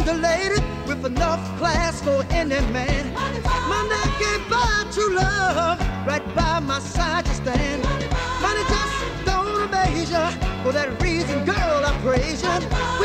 lady with enough class for any man. Money can't buy true love. Right by my side you stand. Money just don't amaze ya. For that reason, girl, I praise ya.